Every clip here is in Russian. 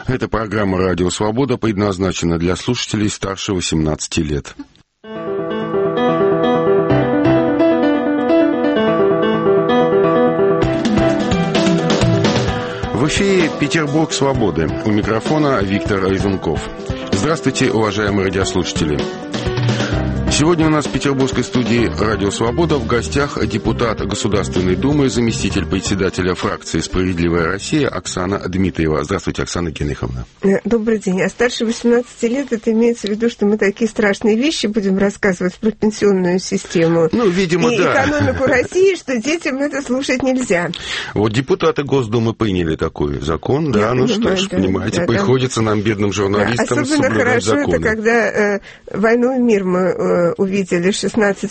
Эта программа «Радио Свобода» предназначена для слушателей старше 18 лет. В эфире «Петербург Свободы». У микрофона Виктор Айзенков. Здравствуйте, уважаемые радиослушатели. Сегодня у нас в петербургской студии «Радио Свобода» в гостях депутат Государственной Думы, заместитель председателя фракции «Справедливая Россия» Оксана Дмитриева. Здравствуйте, Оксана Генриховна. Добрый день. А старше 18 лет, это имеется в виду, что мы такие страшные вещи будем рассказывать про пенсионную систему. Ну, видимо, и да. Экономику России, что детям это слушать нельзя. Вот депутаты Госдумы приняли такой закон, да, ну что ж, понимаете, приходится нам, бедным журналистам, особенно соблюдать хорошо законы. Это когда «Войну и мир» мы увидели 16+,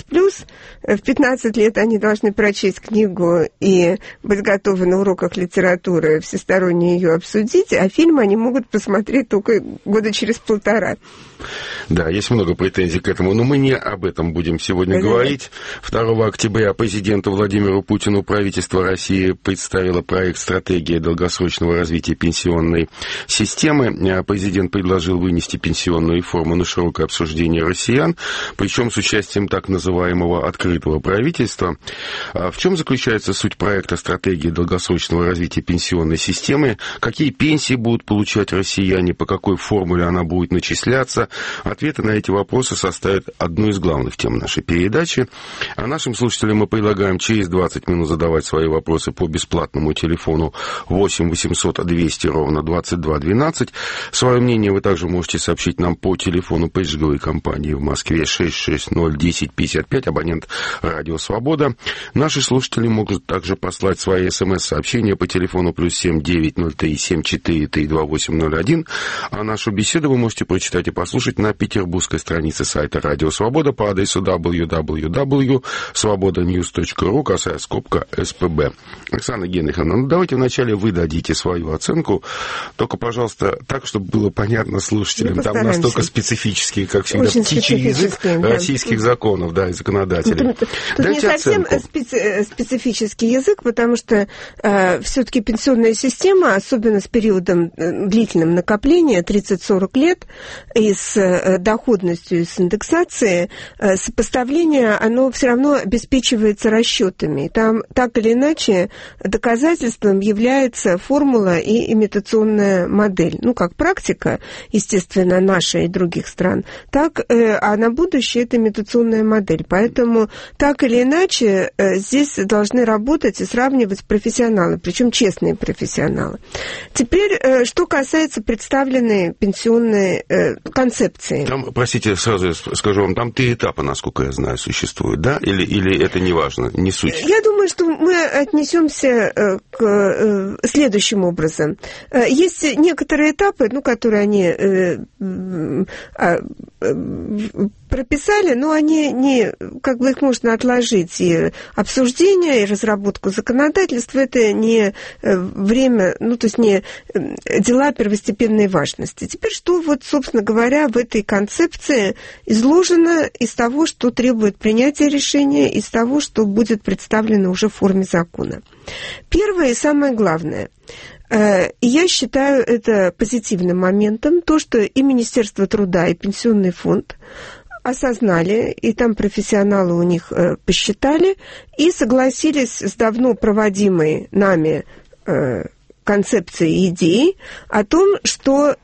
в 15 лет они должны прочесть книгу и быть готовы на уроках литературы всесторонне ее обсудить, а фильм они могут посмотреть только года через 1,5. Да, есть много претензий к этому, но мы не об этом будем сегодня говорить. 2 октября президенту Владимиру Путину правительство России представило проект стратегии долгосрочного развития пенсионной системы. Президент предложил вынести пенсионную реформу на широкое обсуждение россиян, причем с участием так называемого открытого правительства. В чем заключается суть проекта стратегии долгосрочного развития пенсионной системы? Какие пенсии будут получать россияне? По какой формуле она будет начисляться? Ответы на эти вопросы составят одну из главных тем нашей передачи. А нашим слушателям мы предлагаем через 20 минут задавать свои вопросы по бесплатному телефону 8 800 200 ровно 22 12. Свое мнение вы также можете сообщить нам по телефону пейджевой компании в Москве 660 10 55, абонент «Радио Свобода». Наши слушатели могут также послать свои СМС-сообщения по телефону +7 903 74 32801, а нашу беседу вы можете прочитать и послушать на петербургской странице сайта «Радио Свобода» по адресу www.svobodanews.ru, косая скобка СПБ. Оксана Генриховна, ну давайте вначале вы дадите свою оценку, только, пожалуйста, так, чтобы было понятно слушателям. Там настолько специфический, как всегда, очень птичий язык российских законов, да, и законодателей. Тут не совсем специфический язык, потому что все-таки пенсионная система, особенно с периодом длительным накопления, 30-40 лет, и с доходностью, и с индексацией, сопоставление, оно все равно обеспечивается расчетами. Там так или иначе доказательством является формула и имитационная модель. Ну, как практика, естественно, наша и других стран, так, а на будущее это имитационная модель. Поэтому так или иначе здесь должны работать и сравнивать профессионалы, причем честные профессионалы. Теперь, что касается представленной пенсионной концепции. Там, простите, сразу скажу вам, там 3 этапа, насколько я знаю, существуют, да? Или это не важно, не суть? Я думаю, что мы отнесемся к следующему образом. Есть некоторые этапы, ну, которые они прописали, но они не, как бы их можно отложить, и обсуждение, и разработку законодательства, это не время, ну, то есть не дела первостепенной важности. Теперь что, вот, собственно говоря, в этой концепции изложено из того, что требует принятия решения, из того, что будет представлено уже в форме закона. Первое и самое главное – я считаю это позитивным моментом, то, что и Министерство труда, и Пенсионный фонд осознали, и там профессионалы у них посчитали, и согласились с давно проводимой нами концепцией и идеей о том, что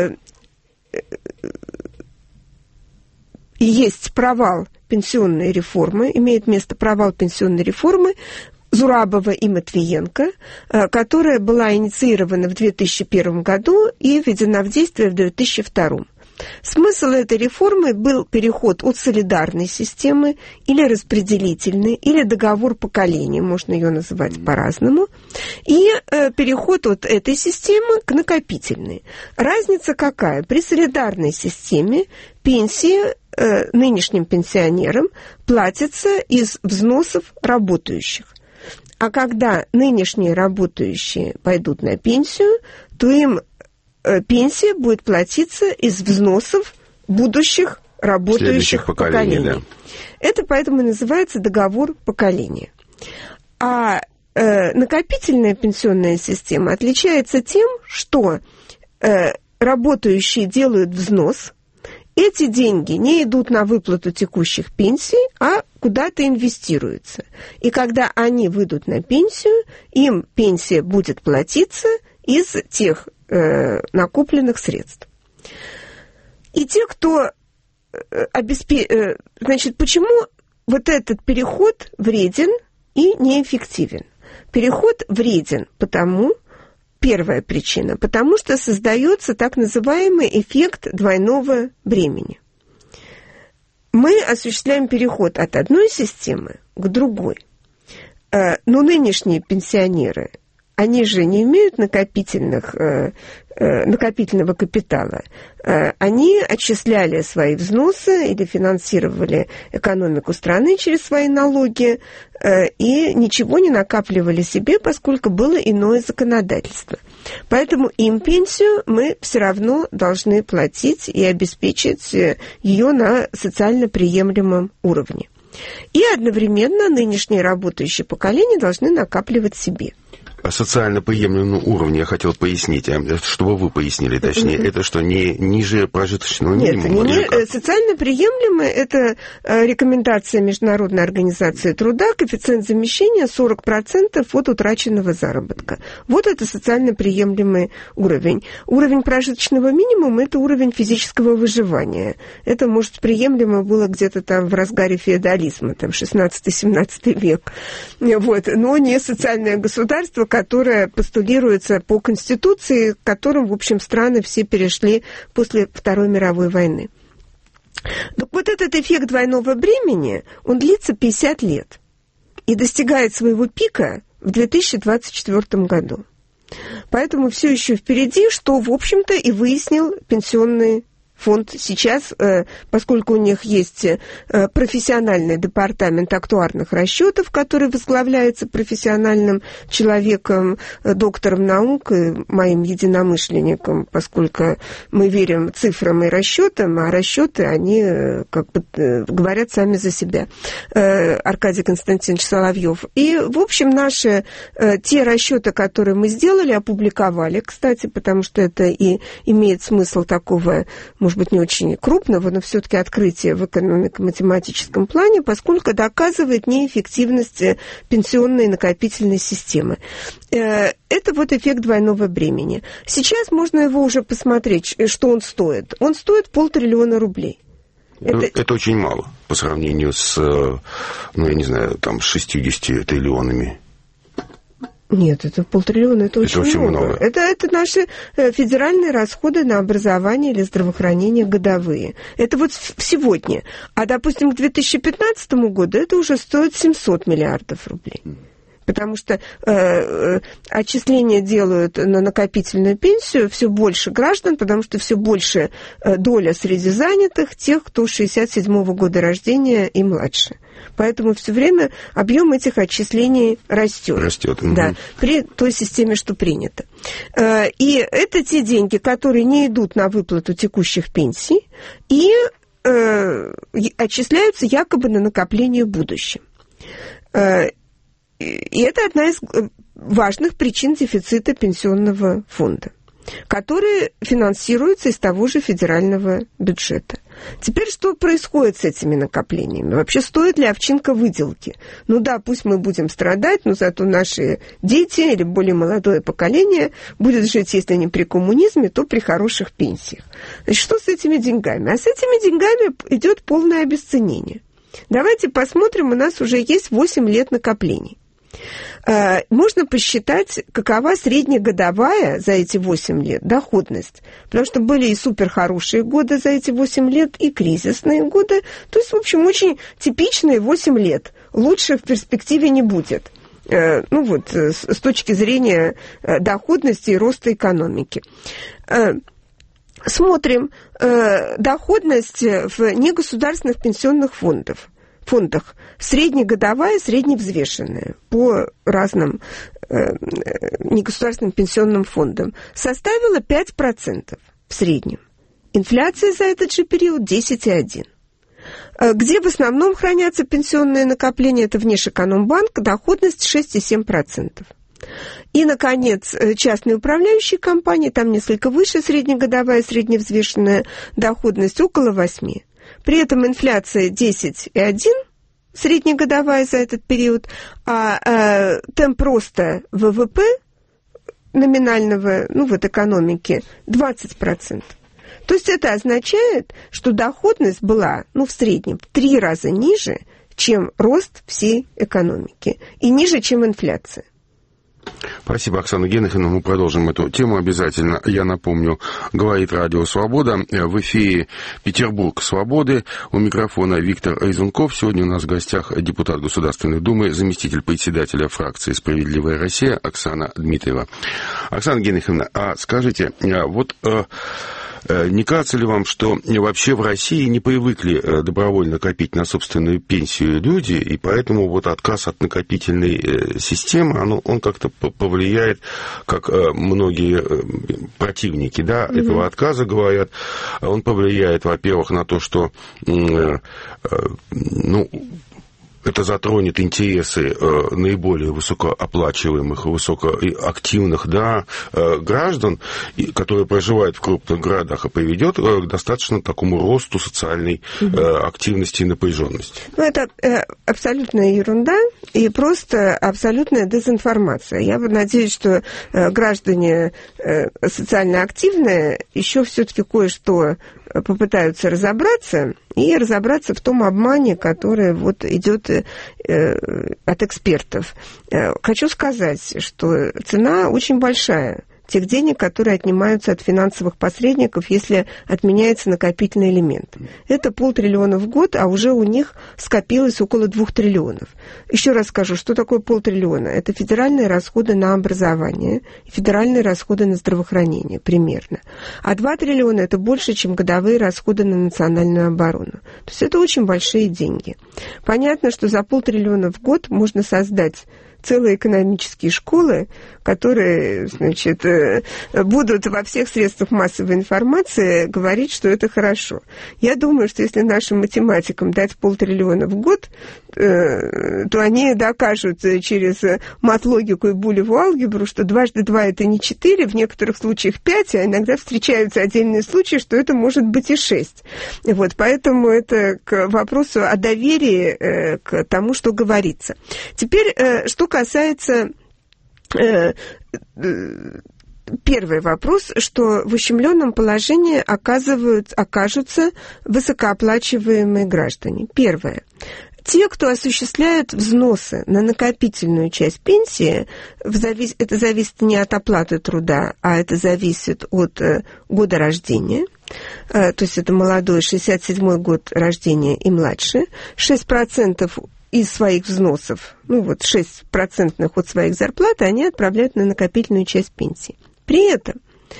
есть провал пенсионной реформы, имеет место провал пенсионной реформы Зурабова и Матвиенко, которая была инициирована в 2001 году и введена в действие в 2002. Смысл этой реформы был переход от солидарной системы или распределительной, или договор поколений, можно ее называть по-разному, и переход от этой системы к накопительной. Разница какая? При солидарной системе пенсии нынешним пенсионерам платятся из взносов работающих. А когда нынешние работающие пойдут на пенсию, то им пенсия будет платиться из взносов будущих работающих поколений. Да. Это поэтому и называется договор поколения. А накопительная пенсионная система отличается тем, что работающие делают взнос, эти деньги не идут на выплату текущих пенсий, а куда-то инвестируются. И когда они выйдут на пенсию, им пенсия будет платиться из тех накопленных средств. И те, кто Значит, почему вот этот переход вреден и неэффективен? Переход вреден первая причина, потому что создается так называемый эффект двойного бремени. Мы осуществляем переход от одной системы к другой. Но нынешние пенсионеры, они же не имеют накопительного капитала. Они отчисляли свои взносы или финансировали экономику страны через свои налоги и ничего не накапливали себе, поскольку было иное законодательство. Поэтому им пенсию мы все равно должны платить и обеспечить ее на социально приемлемом уровне. И одновременно нынешнее работающее поколение должны накапливать себе. О социально приемлемом уровне я хотел пояснить, чтобы вы пояснили точнее. Это что, не ниже прожиточного минимума? Нет, социально приемлемое – это рекомендация Международной организации труда, коэффициент замещения 40% от утраченного заработка. Вот это социально приемлемый уровень. Уровень прожиточного минимума – это уровень физического выживания. Это, может, приемлемо было где-то там в разгаре феодализма, там 16-17 век. Вот. Но не социальное государство, которое постулируется по Конституции, к которым, в общем, страны все перешли после Второй мировой войны. Так вот этот эффект двойного бремени, он длится 50 лет и достигает своего пика в 2024 году. Поэтому все еще впереди, что, в общем-то, и выяснил Пенсионный фонд сейчас, поскольку у них есть профессиональный департамент актуарных расчетов, который возглавляется профессиональным человеком, доктором наук, моим единомышленником, поскольку мы верим цифрам и расчетам, а расчеты, они как бы говорят сами за себя. Аркадий Константинович Соловьев. И, в общем, наши те расчеты, которые мы сделали, опубликовали, кстати, потому что это и имеет смысл такого, может быть, не очень крупного, но все-таки открытие в экономико-математическом плане, поскольку доказывает неэффективность пенсионной накопительной системы. Это вот эффект двойного бремени. Сейчас можно его уже посмотреть, что он стоит. Он стоит 500 000 рублей. Это очень мало по сравнению с, я не знаю, там, 60 триллионами. Нет, это 500 000, это очень много. Это наши федеральные расходы на образование или здравоохранение годовые. Это вот сегодня. А, допустим, к 2015 году это уже стоит 700 миллиардов рублей. Потому что отчисления делают на накопительную пенсию все больше граждан, потому что все больше доля среди занятых тех, кто 67 года рождения и младше. Поэтому все время объем этих отчислений растет. Да, при той системе, что принято. И это те деньги, которые не идут на выплату текущих пенсий и отчисляются якобы на накопление в будущем. И это одна из важных причин дефицита пенсионного фонда, который финансируется из того же федерального бюджета. Теперь что происходит с этими накоплениями? Вообще, стоит ли овчинка выделки? Ну да, пусть мы будем страдать, но зато наши дети или более молодое поколение будет жить, если не при коммунизме, то при хороших пенсиях. Значит, что с этими деньгами? А с этими деньгами идет полное обесценение. Давайте посмотрим, у нас уже есть 8 лет накоплений. Можно посчитать, какова среднегодовая за эти 8 лет доходность. Потому что были и суперхорошие годы за эти 8 лет, и кризисные годы. То есть, в общем, очень типичные 8 лет. Лучше в перспективе не будет. С точки зрения доходности и роста экономики. Смотрим доходность в негосударственных пенсионных фондах. Среднегодовая, средневзвешенная по разным негосударственным пенсионным фондам составила 5% в среднем. Инфляция за этот же период 10,1%. Где в основном хранятся пенсионные накопления, это Внешэкономбанк, доходность 6,7%. И, наконец, частные управляющие компании, там несколько выше среднегодовая, средневзвешенная доходность около 8. При этом инфляция 10,1, среднегодовая за этот период, а темп роста ВВП номинального, в экономике 20%. То есть это означает, что доходность была, в среднем в 3 раза ниже, чем рост всей экономики, и ниже, чем инфляция. Спасибо, Оксана Генриховна. Мы продолжим эту тему обязательно. Я напомню, говорит Радио Свобода. В эфире Петербург Свободы. У микрофона Виктор Айзенков. Сегодня у нас в гостях депутат Государственной Думы, заместитель председателя фракции «Справедливая Россия» Оксана Дмитриева. Оксана Генриховна, а скажите, не кажется ли вам, что вообще в России не привыкли добровольно копить на собственную пенсию люди, и поэтому отказ от накопительной системы, он как-то повлияет, как многие противники, этого отказа говорят, он повлияет, во-первых, на то, что это затронет интересы наиболее высокооплачиваемых и высокоактивных граждан, которые проживают в крупных городах, и приведет к достаточно такому росту социальной активности и напряженности. Это абсолютная ерунда и просто абсолютная дезинформация. Я надеюсь, что граждане социально активные еще все-таки кое-что попытаются разобраться в том обмане, который идет от экспертов. Хочу сказать, что цена очень большая тех денег, которые отнимаются от финансовых посредников, если отменяется накопительный элемент. Это 500 миллиона в год, а уже у них скопилось около 2 триллионов. Еще раз скажу, что такое 500 миллиона? Это федеральные расходы на образование, федеральные расходы на здравоохранение примерно. А 2 триллиона – это больше, чем годовые расходы на национальную оборону. То есть это очень большие деньги. Понятно, что за 500 миллиона в год можно создать целые экономические школы, которые, будут во всех средствах массовой информации говорить, что это хорошо. Я думаю, что если нашим математикам дать 500 миллиона в год, то они докажут через мат-логику и булеву алгебру, что 2 × 2 это не 4, в некоторых случаях 5, а иногда встречаются отдельные случаи, что это может быть и 6. Поэтому это к вопросу о доверии к тому, что говорится. Теперь, что касается первый вопрос, что в ущемленном положении окажутся высокооплачиваемые граждане. Первое. Те, кто осуществляют взносы на накопительную часть пенсии, это зависит не от оплаты труда, а это зависит от года рождения. То есть это молодой, 67-й год рождения и младше. 6% из своих взносов, 6% от своих зарплат они отправляют на накопительную часть пенсии. При этом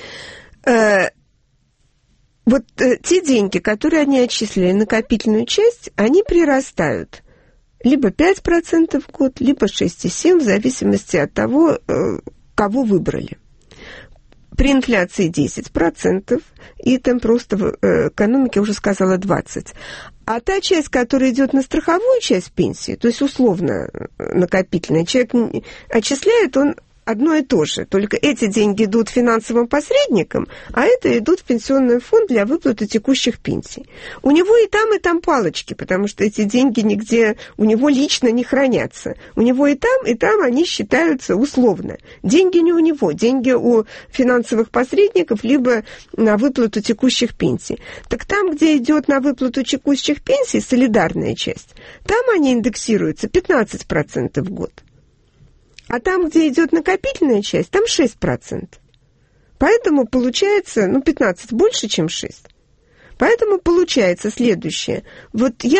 те деньги, которые они отчислили на накопительную часть, они прирастают либо 5% в год, либо 6,7%, в зависимости от того, кого выбрали. При инфляции 10%, и темп роста в экономике, уже сказала, 20%. А та часть, которая идет на страховую часть пенсии, то есть условно накопительная, человек отчисляет, он одно и то же, только эти деньги идут финансовым посредникам, а это идут в пенсионный фонд для выплаты текущих пенсий. У него и там палочки, потому что эти деньги нигде у него лично не хранятся. У него и там они считаются условно. Деньги не у него, деньги у финансовых посредников, либо на выплату текущих пенсий. Так там, где идет на выплату текущих пенсий, солидарная часть, там они индексируются 15% в год. А там, где идет накопительная часть, там 6%. Поэтому получается, 15 больше, чем 6. Поэтому получается следующее. Я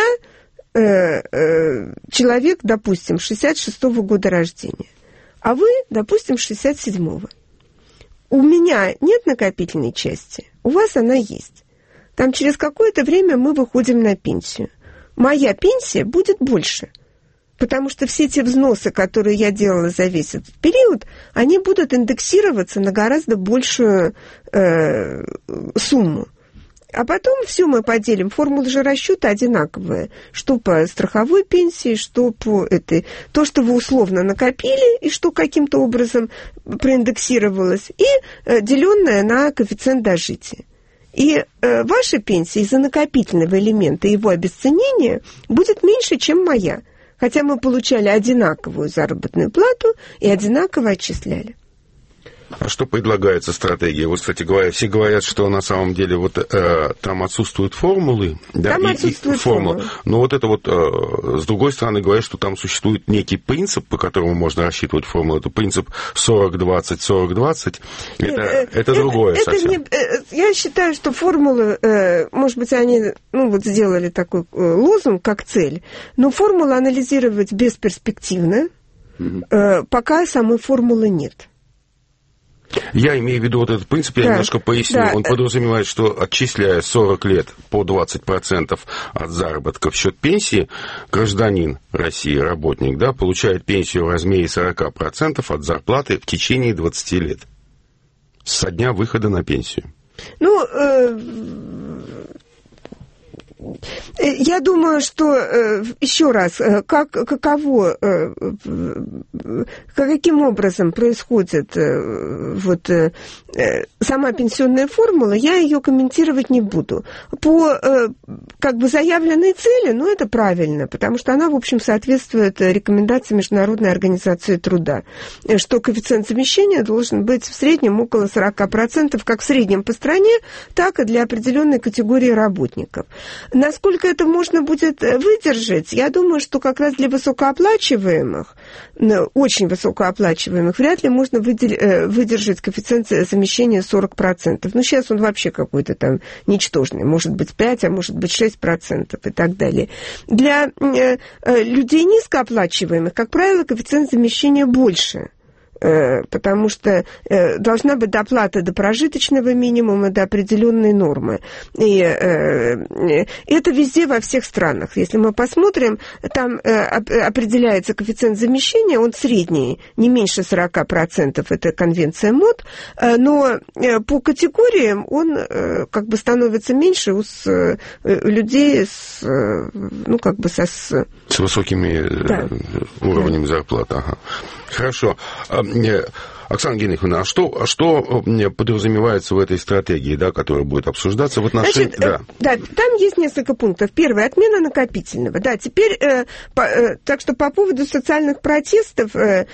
человек, допустим, 66-го года рождения, а вы, допустим, 67-го. У меня нет накопительной части, у вас она есть. Там через какое-то время мы выходим на пенсию. Моя пенсия будет больше. Потому что все те взносы, которые я делала за весь этот период, они будут индексироваться на гораздо большую сумму. А потом все мы поделим. Формула же расчета одинаковая. Что по страховой пенсии, что по этой. То, что вы условно накопили, и что каким-то образом проиндексировалось, и деленное на коэффициент дожития. И ваша пенсия из-за накопительного элемента и его обесценения будет меньше, чем моя. Хотя мы получали одинаковую заработную плату и одинаково отчисляли. А что предлагается стратегия? Вот, кстати говоря, все говорят, что на самом деле вот там отсутствуют формулы. Да, там отсутствуют формулы. Но вот это вот, с другой стороны, говорят, что там существует некий принцип, по которому можно рассчитывать формулу. Это принцип 40-20, 40-20. Это другое совсем. Я считаю, что формулы, может быть, они сделали такой лозунг как цель, но формулу анализировать бесперспективно, пока самой формулы нет. Я имею в виду вот этот принцип, я немножко поясню. Он подразумевает, что отчисляя 40 лет по 20% от заработка в счет пенсии, гражданин России, работник, да, получает пенсию в размере 40% от зарплаты в течение 20 лет. Со дня выхода на пенсию. Я думаю, что, еще раз, каким образом происходит сама пенсионная формула, я ее комментировать не буду. По заявленной цели, это правильно, потому что она, в общем, соответствует рекомендациям Международной организации труда, что коэффициент замещения должен быть в среднем около 40%, как в среднем по стране, так и для определенной категории работников. Насколько это можно будет выдержать, я думаю, что как раз для высокооплачиваемых, очень высокооплачиваемых, вряд ли можно выдержать коэффициент замещения 40%. Сейчас он вообще какой-то там ничтожный, может быть 5, а может быть 6% и так далее. Для людей низкооплачиваемых, как правило, коэффициент замещения больше. Потому что должна быть доплата до прожиточного минимума, до определенной нормы. И это везде во всех странах. Если мы посмотрим, там определяется коэффициент замещения, он средний, не меньше 40%, это конвенция МОД, но по категориям он становится меньше у людей с высокими уровнями зарплаты. Ага. Хорошо. Оксана Генриховна, а что подразумевается в этой стратегии, да, которая будет обсуждаться в отношении... Там есть несколько пунктов. Первый – отмена накопительного. Да, теперь, так что по поводу социальных протестов,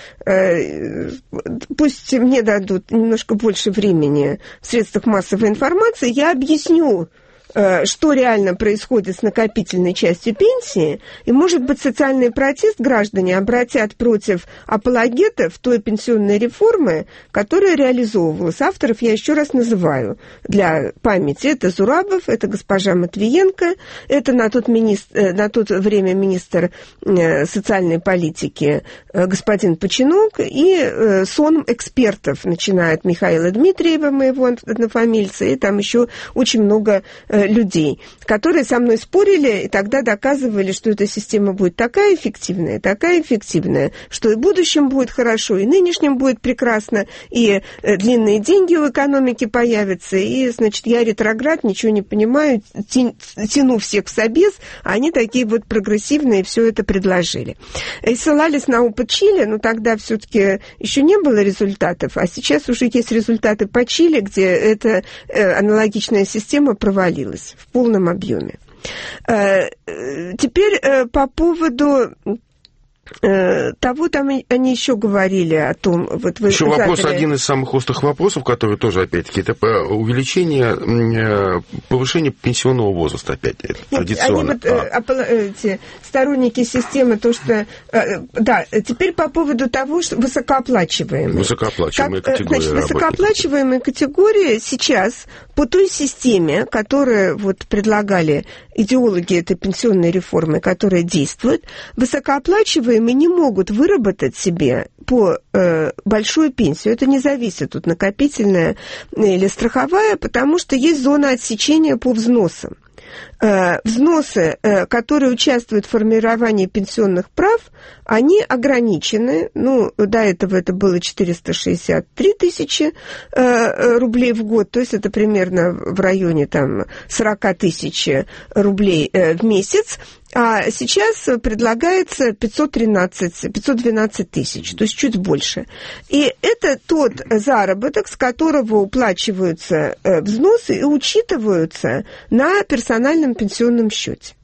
пусть мне дадут немножко больше времени в средствах массовой информации, я объясню, что реально происходит с накопительной частью пенсии, и, может быть, социальный протест граждане обратят против апологетов той пенсионной реформы, которая реализовывалась. Авторов я еще раз называю для памяти. Это Зурабов, это госпожа Матвиенко, это на то время министр социальной политики господин Починок и сон экспертов, начиная от Михаила Дмитриева, моего однофамильца, и там еще очень много людей, которые со мной спорили и тогда доказывали, что эта система будет такая эффективная, что и в будущем будет хорошо, и в нынешнем будет прекрасно, и длинные деньги в экономике появятся, и, значит, я ретроград, ничего не понимаю, тяну всех в собес, а они такие вот прогрессивные все это предложили. И ссылались на опыт Чили, но тогда все-таки еще не было результатов, а сейчас уже есть результаты по Чили, где эта аналогичная система провалилась в полном объеме. Теперь по поводу того, там они еще говорили о том... Вот вы еще вопрос, один из самых острых вопросов, который тоже, опять-таки, это повышение пенсионного возраста, опять, традиционно. Эти сторонники системы, то, что... теперь по поводу того, что высокооплачиваемые категории. Значит, высокооплачиваемые категории сейчас по той системе, которую вот предлагали идеологи этой пенсионной реформы, которая действует, высокооплачиваемые не могут выработать себе по большую пенсию. Это не зависит тут накопительная или страховая, потому что есть зона отсечения по взносам. Взносы, которые участвуют в формировании пенсионных прав, они ограничены. Ну, до этого это было 463 тысячи рублей в год, то есть это примерно в районе там, 40 тысяч рублей в месяц. А сейчас предлагается 512 тысяч, то есть чуть больше. И это тот заработок, с которого уплачиваются взносы и учитываются на персональном пенсионном счете.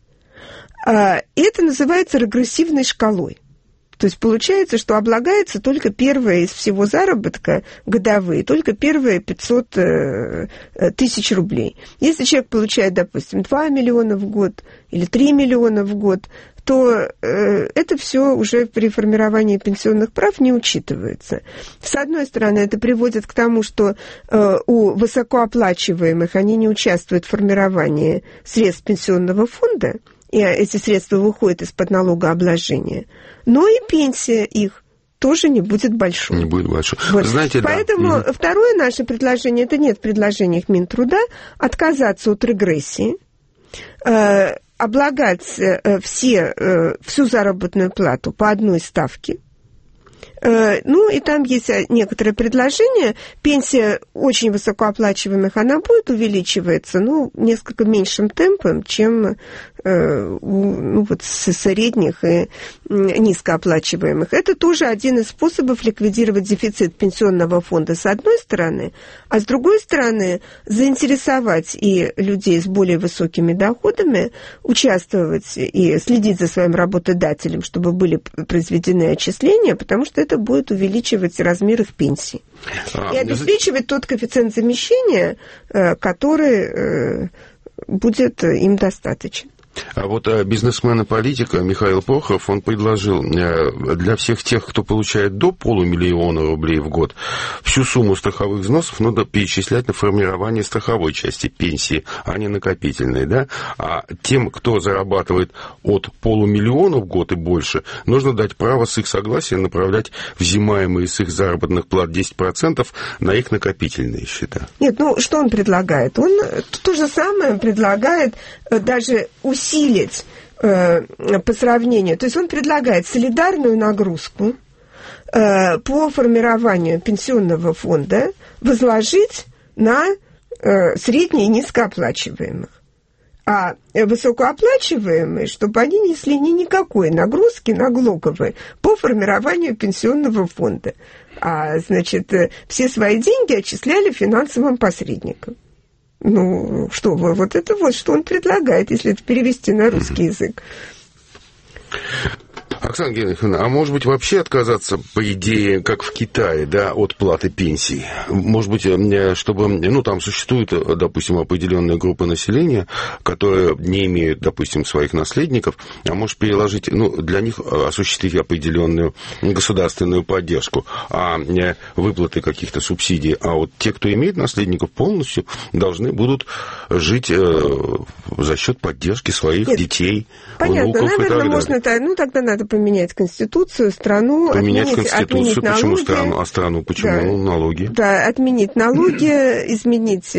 Это называется регрессивной шкалой. То есть получается, что облагается только первое из всего заработка годовые, только первые 500 тысяч рублей. Если человек получает, допустим, 2 миллиона в год или 3 миллиона в год, то это все уже при формировании пенсионных прав не учитывается. С одной стороны, это приводит к тому, что у высокооплачиваемых они не участвуют в формировании средств пенсионного фонда, и эти средства выходят из-под налогообложения, но и пенсия их тоже не будет большой. Не будет большой. Вот. Знаете, поэтому второе наше предложение, это нет в предложениях Минтруда, отказаться от регрессии, облагать всю заработную плату по одной ставке. Ну, и там есть некоторые предложения. Пенсия очень высокооплачиваемых, она будет увеличиваться, ну, несколько меньшим темпом, чем вот средних и низкооплачиваемых. Это тоже один из способов ликвидировать дефицит пенсионного фонда с одной стороны, а с другой стороны заинтересовать и людей с более высокими доходами участвовать и следить за своим работодателем, чтобы были произведены отчисления, потому что это будет увеличивать размер их пенсии. И обеспечивать тот коэффициент замещения, который будет им достаточен. А вот бизнесмен и политик Михаил Прохоров, он предложил для всех тех, кто получает до 500 000 рублей в год, всю сумму страховых взносов надо перечислять на формирование страховой части пенсии, а не накопительной, да? А тем, кто зарабатывает от 500 000 в год и больше, нужно дать право с их согласия направлять взимаемые с их заработных плат 10% на их накопительные счета. Нет, ну что он предлагает? Он то же самое предлагает даже усилить по сравнению. То есть он предлагает солидарную нагрузку по формированию пенсионного фонда возложить на средне- и низкооплачиваемых. А высокооплачиваемые, чтобы они несли никакой нагрузки налоговой по формированию пенсионного фонда. А, значит, все свои деньги отчисляли финансовым посредникам. Ну, что вы, вот это вот, что он предлагает, если это перевести на русский язык. Оксана Генриховна, а может быть вообще отказаться, по идее, как в Китае, да, от платы пенсий? Может быть, чтобы, ну, там существует, допустим, определенная группа населения, которые не имеют, допустим, своих наследников, а может переложить, ну, для них осуществить определенную государственную поддержку, а не выплаты каких-то субсидий, а вот те, кто имеет наследников, полностью должны будут жить за счет поддержки своих детей, понятно, внуков, наверное, и так можно так, ну, тогда надо поменять Конституцию, страну, отменить Конституцию, налоги. Почему страну, а страну почему? Да, ну, налоги. Да, отменить налоги, изменить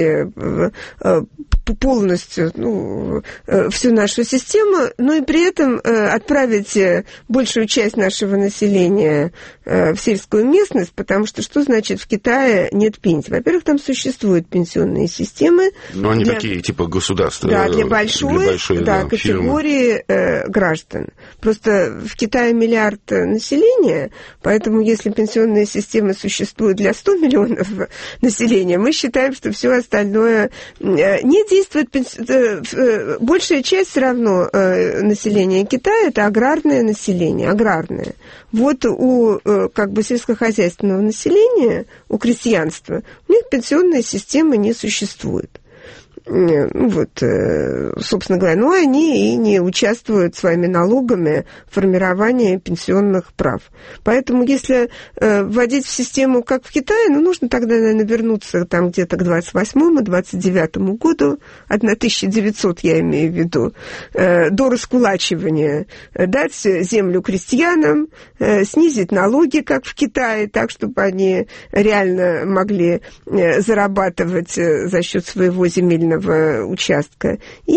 полностью всю нашу систему, но и при этом отправить большую часть нашего населения в сельскую местность, потому что что значит в Китае нет пенсии? Во-первых, там существуют пенсионные системы. Но они такие, типа государства. Да, для большой категории граждан. Просто в Китае 1 миллиард населения, поэтому если пенсионная система существует для 100 миллионов населения, мы считаем, что все остальное не действует. Большая часть все равно населения Китая – это аграрное население, аграрное. Вот у как бы сельскохозяйственного населения, у крестьянства, у них пенсионная система не существует. Вот, собственно говоря, но они и не участвуют своими налогами в формировании пенсионных прав. Поэтому, если вводить в систему, как в Китае, нужно тогда, наверное, вернуться там где-то к 28-му, 29-му году, 1900, я имею в виду, до раскулачивания, дать землю крестьянам, снизить налоги, как в Китае, так, чтобы они реально могли зарабатывать за счет своего земельного земельного участка. И,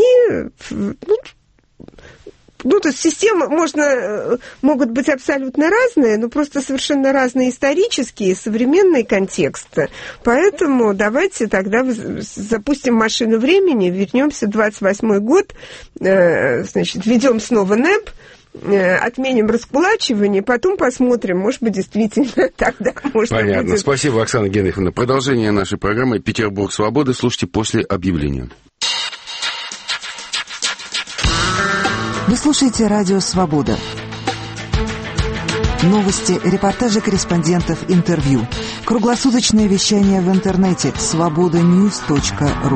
то есть системы могут быть абсолютно разные, но просто совершенно разные исторические и современные контексты. Поэтому давайте тогда запустим машину времени, вернемся в 28-й год, введем снова НЭП, отменим раскулачивание, потом посмотрим, может быть, действительно тогда можно Понятно. будет... Спасибо, Оксана Генриховна. Продолжение нашей программы «Петербург свободы» слушайте после объявления. Вы слушаете радио «Свобода». Новости, репортажи корреспондентов, интервью. Круглосуточное вещание в интернете svobodanews.ru.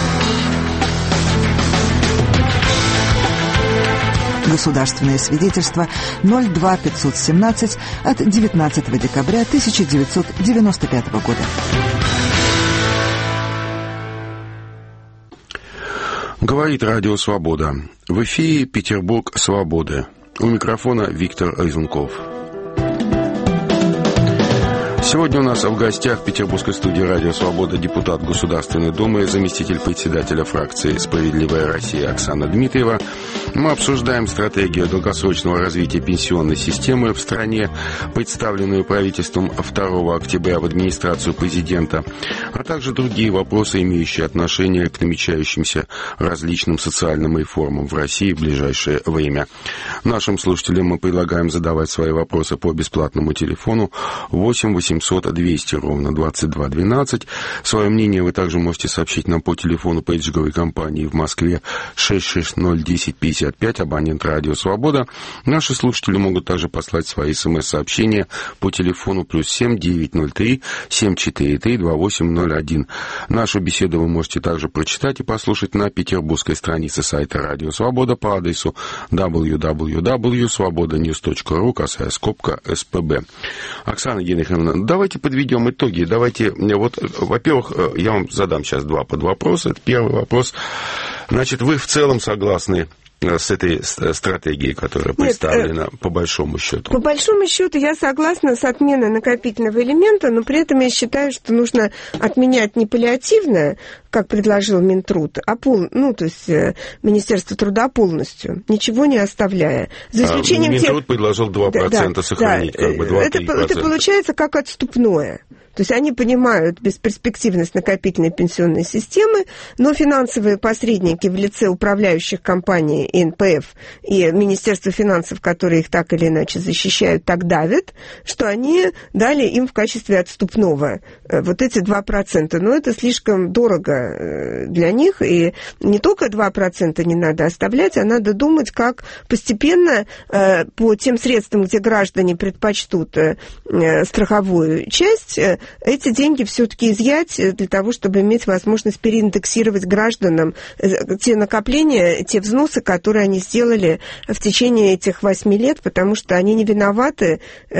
Государственное свидетельство 02517 от 19 декабря 1995 года. Говорит Радио Свобода. В эфире «Петербург свободы». У микрофона Виктор Айзенков. Сегодня у нас в гостях в петербургской студии «Радио Свобода» депутат Государственной Думы, заместитель председателя фракции «Справедливая Россия» Оксана Дмитриева. Мы обсуждаем стратегию долгосрочного развития пенсионной системы в стране, представленную правительством 2 октября в администрацию президента, а также другие вопросы, имеющие отношение к намечающимся различным социальным реформам в России в ближайшее время. Нашим слушателям мы предлагаем задавать свои вопросы по бесплатному телефону 8 800 200 ровно 22 12. Свое мнение вы также можете сообщить нам по телефону пейджговой компании в Москве 660 10 55, абонент «Радио Свобода». Наши слушатели могут также послать свои СМС-сообщения по телефону +7 903 743 2801. Нашу беседу вы можете также прочитать и послушать на петербургской странице сайта «Радио Свобода» по адресу www.svobodanews.ru, косая скобка СПБ. Оксана Генриховна, давайте подведем итоги. Во-первых, я вам задам сейчас два подвопроса. Это первый вопрос. Значит, вы в целом согласны с этой стратегией, которая представлена, по большому счету? По большому счету я согласна с отменой накопительного элемента, но при этом я считаю, что нужно отменять не паллиативно, как предложил Минтруд, а Министерство труда полностью, ничего не оставляя. За исключением Минтруд предложил 2% сохранить, 2-3%. Это получается как отступное. То есть они понимают бесперспективность накопительной пенсионной системы, но финансовые посредники в лице управляющих компаний и НПФ и Министерства финансов, которые их так или иначе защищают, так давят, что они дали им в качестве отступного вот эти 2%. Но это слишком дорого для них, и не только 2% не надо оставлять, а надо думать, как постепенно по тем средствам, где граждане предпочтут страховую часть, эти деньги все-таки изъять для того, чтобы иметь возможность переиндексировать гражданам те накопления, те взносы, которые они сделали в течение этих 8 лет, потому что они не виноваты,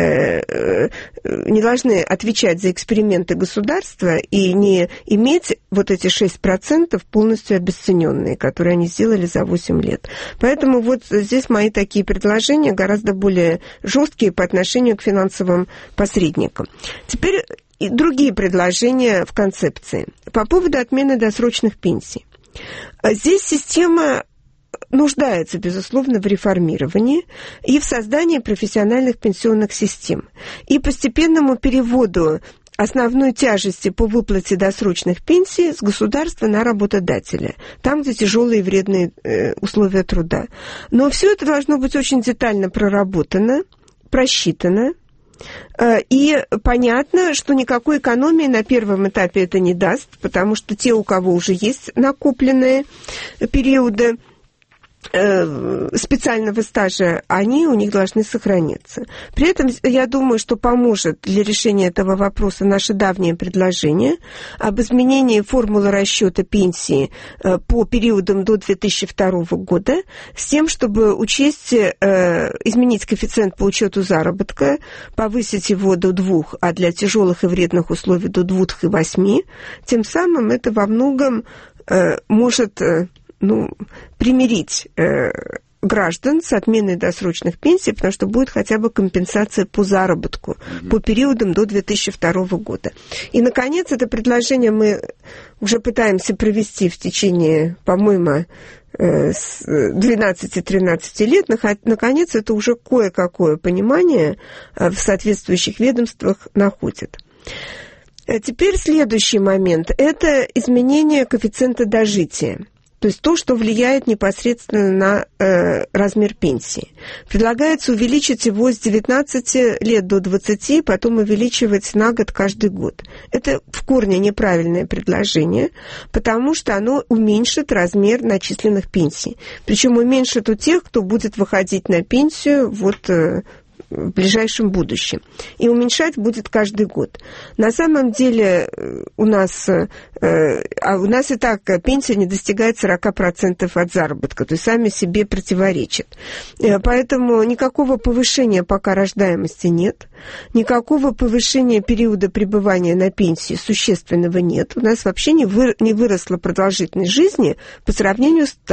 не должны отвечать за эксперименты государства и не иметь вот эти 6% полностью обесцененные, которые они сделали за 8 лет. Поэтому вот здесь мои такие предложения гораздо более жесткие по отношению к финансовым посредникам. Теперь и другие предложения в концепции. По поводу отмены досрочных пенсий. Здесь система нуждается, безусловно, в реформировании и в создании профессиональных пенсионных систем. И постепенному переводу основной тяжести по выплате досрочных пенсий с государства на работодателя, там, где тяжелые и вредные условия труда. Но все это должно быть очень детально проработано, просчитано. И понятно, что никакой экономии на первом этапе это не даст, потому что те, у кого уже есть накопленные периоды специального стажа, они у них должны сохраниться. При этом я думаю, что поможет для решения этого вопроса наше давнее предложение об изменении формулы расчета пенсии по периодам до 2002 года с тем, чтобы учесть, изменить коэффициент по учету заработка, повысить его до 2, а для тяжелых и вредных условий до 2,8. Тем самым это во многом может примирить граждан с отменой досрочных пенсий, потому что будет хотя бы компенсация по заработку по периодам до 2002 года. И, наконец, это предложение мы уже пытаемся провести в течение, по-моему, с 12-13 лет. Наконец, это уже кое-какое понимание в соответствующих ведомствах находит. Теперь следующий момент – это изменение коэффициента дожития. То есть то, что влияет непосредственно на размер пенсии. Предлагается увеличить его с 19 лет до 20, потом увеличивать на год каждый год. Это в корне неправильное предложение, потому что оно уменьшит размер начисленных пенсий. Причем уменьшит у тех, кто будет выходить на пенсию в ближайшем будущем. И уменьшать будет каждый год. На самом деле у нас и так пенсия не достигает 40% от заработка, то есть сами себе противоречат. Поэтому никакого повышения пока рождаемости нет, никакого повышения периода пребывания на пенсии существенного нет. У нас вообще не выросла продолжительность жизни по сравнению с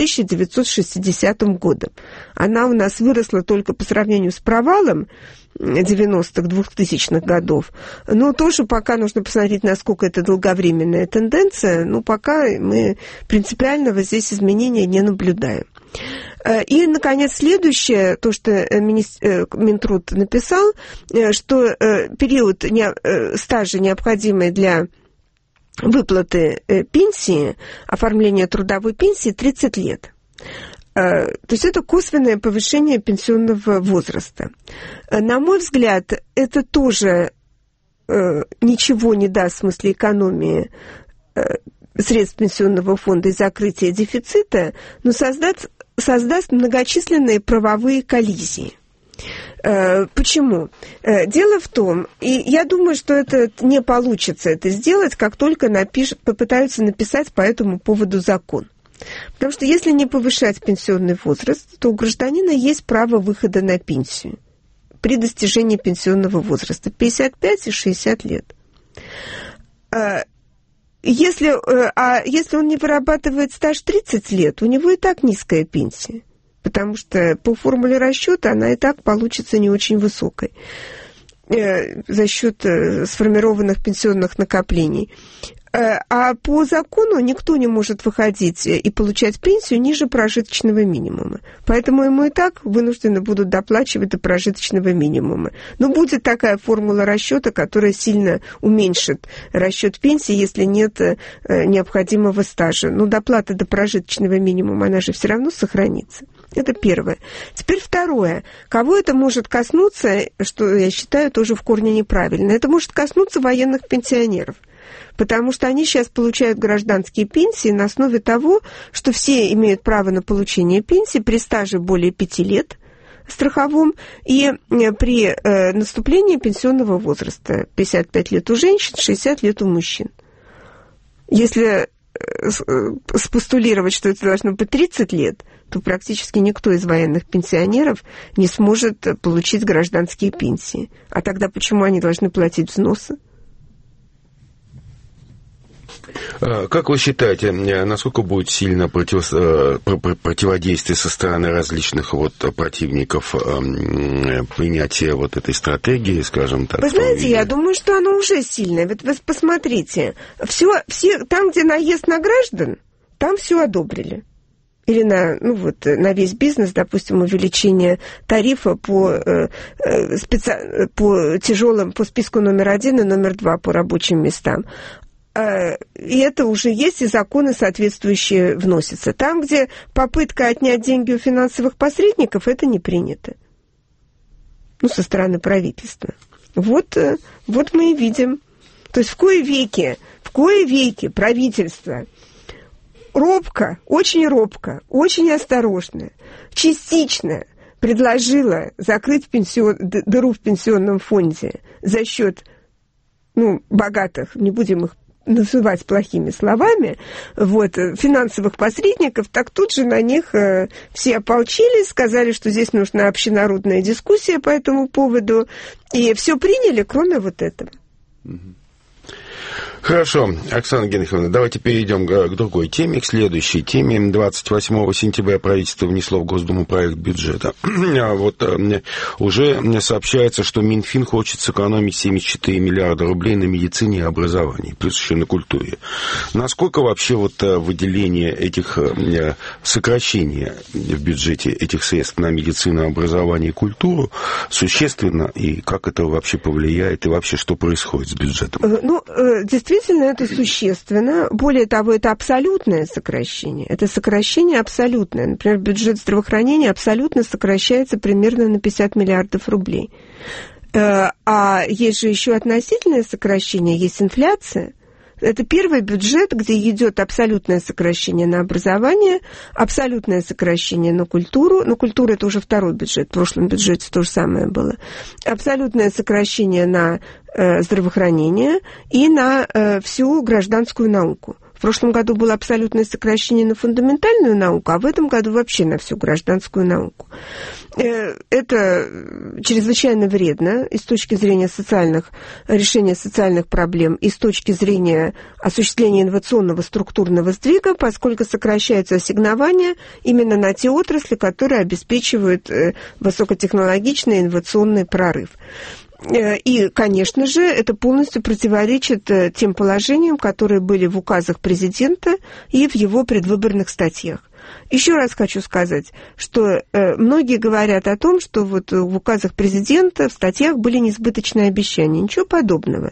1960 годом. Она у нас выросла только по сравнению с провалом 90-х, 2000-х годов. Но тоже пока нужно посмотреть, насколько это долговременная тенденция. Но пока мы принципиального здесь изменения не наблюдаем. И, наконец, следующее, то, что Минтруд написал, что период стажа, необходимый для выплаты пенсии, оформления трудовой пенсии, 30 лет. То есть это косвенное повышение пенсионного возраста. На мой взгляд, это тоже ничего не даст в смысле экономии средств пенсионного фонда и закрытия дефицита, но создаст многочисленные правовые коллизии. Почему? Дело в том, и я думаю, что это не получится это сделать, как только попытаются написать по этому поводу закон. Потому что если не повышать пенсионный возраст, то у гражданина есть право выхода на пенсию при достижении пенсионного возраста 55 и 60 лет. Если он не вырабатывает стаж 30 лет, у него и так низкая пенсия, потому что по формуле расчета она и так получится не очень высокой за счет сформированных пенсионных накоплений. А по закону никто не может выходить и получать пенсию ниже прожиточного минимума. Поэтому ему и так вынуждены будут доплачивать до прожиточного минимума. Но будет такая формула расчета, которая сильно уменьшит расчет пенсии, если нет необходимого стажа. Но доплата до прожиточного минимума, она же все равно сохранится. Это первое. Теперь второе. Кого это может коснуться, что я считаю тоже в корне неправильно? Это может коснуться военных пенсионеров. Потому что они сейчас получают гражданские пенсии на основе того, что все имеют право на получение пенсии при стаже более 5 лет страховом и при наступлении пенсионного возраста. 55 лет у женщин, 60 лет у мужчин. Если спостулировать, что это должно быть 30 лет, то практически никто из военных пенсионеров не сможет получить гражданские пенсии. А тогда почему они должны платить взносы? Как вы считаете, насколько будет сильно противодействие со стороны различных противников принятия этой стратегии, скажем так? Вы знаете, я думаю, что оно уже сильное. Вот вы посмотрите, все, там, где наезд на граждан, там все одобрили. Или на весь бизнес, допустим, увеличение тарифа по списку номер 1 и номер 2 по рабочим местам. И это уже есть, и законы соответствующие вносятся. Там, где попытка отнять деньги у финансовых посредников, это не принято. Со стороны правительства. Вот мы и видим. То есть в кои веки правительство робко, очень осторожно, частично предложило закрыть дыру в пенсионном фонде за счет богатых, не будем их называть плохими словами, финансовых посредников, так тут же на них все ополчились, сказали, что здесь нужна общенародная дискуссия по этому поводу, и все приняли, кроме этого. Хорошо, Оксана Генриховна, давайте перейдем к другой теме, к следующей теме. 28 сентября правительство внесло в Госдуму проект бюджета. Вот уже сообщается, что Минфин хочет сэкономить 74 миллиарда рублей на медицине и образовании, плюс еще на культуре. Насколько вообще вот выделение этих сокращения в бюджете этих средств на медицину, образование и культуру существенно, и как это вообще повлияет, и вообще что происходит с бюджетом? Ну, действительно, это существенно. Более того, это абсолютное сокращение. Это сокращение абсолютное. Например, бюджет здравоохранения абсолютно сокращается примерно на 50 миллиардов рублей. А есть же еще относительное сокращение, есть инфляция. Это первый бюджет, где идет абсолютное сокращение на образование, абсолютное сокращение на культуру. Но культура – это уже второй бюджет, в прошлом бюджете то же самое было. Абсолютное сокращение на здравоохранение и на всю гражданскую науку. В прошлом году было абсолютное сокращение на фундаментальную науку, а в этом году вообще на всю гражданскую науку. Это чрезвычайно вредно и с точки зрения решения социальных проблем, и с точки зрения осуществления инновационного структурного сдвига, поскольку сокращаются ассигнования именно на те отрасли, которые обеспечивают высокотехнологичный инновационный прорыв. И, конечно же, это полностью противоречит тем положениям, которые были в указах президента и в его предвыборных статьях. Еще раз хочу сказать, что многие говорят о том, что вот в указах президента, в статьях были несбыточные обещания. Ничего подобного.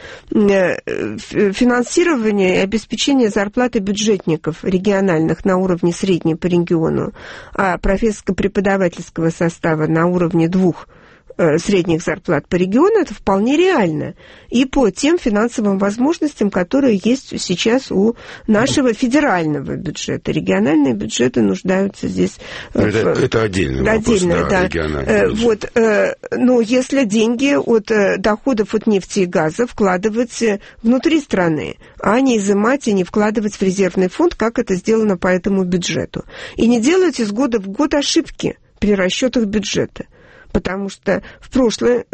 Финансирование и обеспечение зарплаты бюджетников региональных на уровне средней по региону, а профессорско-преподавательского состава на уровне 2 средних зарплат по региону, это вполне реально. И по тем финансовым возможностям, которые есть сейчас у нашего федерального бюджета. Региональные бюджеты нуждаются здесь... Это отдельный вопрос, да. Региональный вот, но если деньги от доходов от нефти и газа вкладывать внутри страны, а не изымать и не вкладывать в резервный фонд, как это сделано по этому бюджету. И не делать из года в год ошибки при расчетах бюджета. Потому что в прошлое...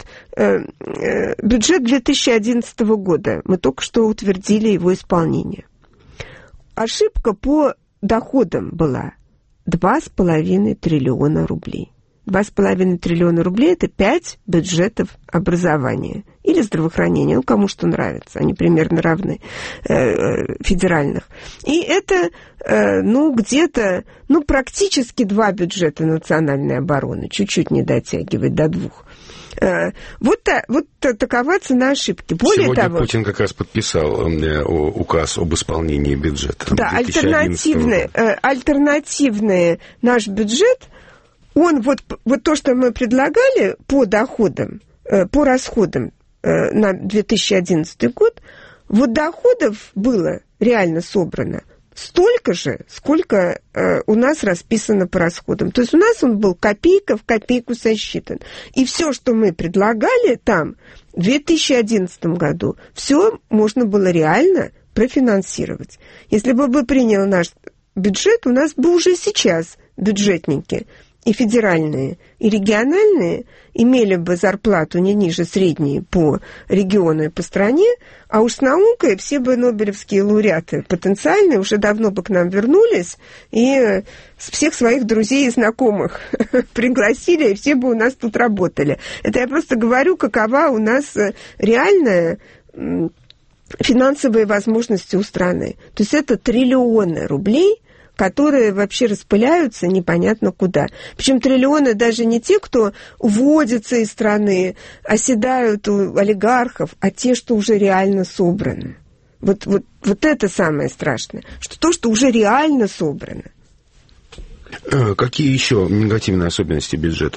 бюджет 2011 года, мы только что утвердили его исполнение. Ошибка по доходам была 2,5 триллиона рублей. 2,5 триллиона рублей – это 5 бюджетов образования или здравоохранения, ну, кому что нравится, они примерно равны федеральных. И это, где-то, практически 2 бюджета национальной обороны, чуть-чуть не дотягивает до 2. Вот такова цена ошибки. Более Сегодня того, Путин как раз подписал указ об исполнении бюджета. Да, альтернативный наш бюджет, он вот то, что мы предлагали по доходам, по расходам на 2011 год, вот доходов было реально собрано столько же, сколько у нас расписано по расходам. То есть у нас он был копейка в копейку сосчитан. И все, что мы предлагали там в 2011 году, все можно было реально профинансировать. Если бы вы приняли наш бюджет, у нас бы уже сейчас бюджетники и федеральные, и региональные имели бы зарплату не ниже средней по региону и по стране, а уж с наукой все бы нобелевские лауреаты потенциальные уже давно бы к нам вернулись и всех своих друзей и знакомых пригласили, и все бы у нас тут работали. Это я просто говорю, какова у нас реальная финансовые возможности у страны. То есть это триллионы рублей, которые вообще распыляются непонятно куда. Причем триллионы даже не те, кто уводятся из страны, оседают у олигархов, а те, что уже реально собраны. Вот это самое страшное, что то, что уже реально собрано. Какие еще негативные особенности бюджета?